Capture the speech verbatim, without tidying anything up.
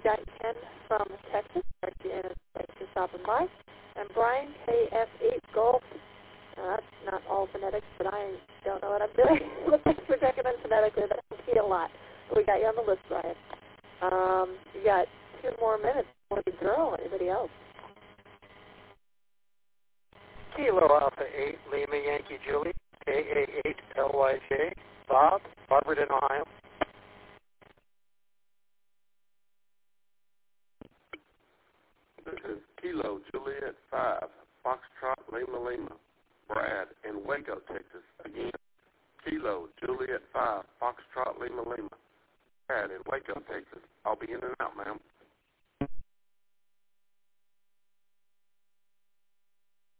got Ken from Texas. Again, thanks for stopping by. And Brian, K F eight Golf. Uh, that's not all phonetics, but I don't know what I'm doing. Thanks for checking in phonetically. That helps me a lot. We got you on the list, Brian. Um, you got two more minutes before the girl. Anybody else? Kilo Alpha eight, Lima Yankee Julie, K A eight L Y J, Bob, Barberton, Ohio. This is Kilo Juliet five, Foxtrot Lima Lima, Brad in Waco, Texas. Again, Kilo Juliet five, Foxtrot Lima Lima, Brad in Waco, Texas. I'll be in and out, ma'am.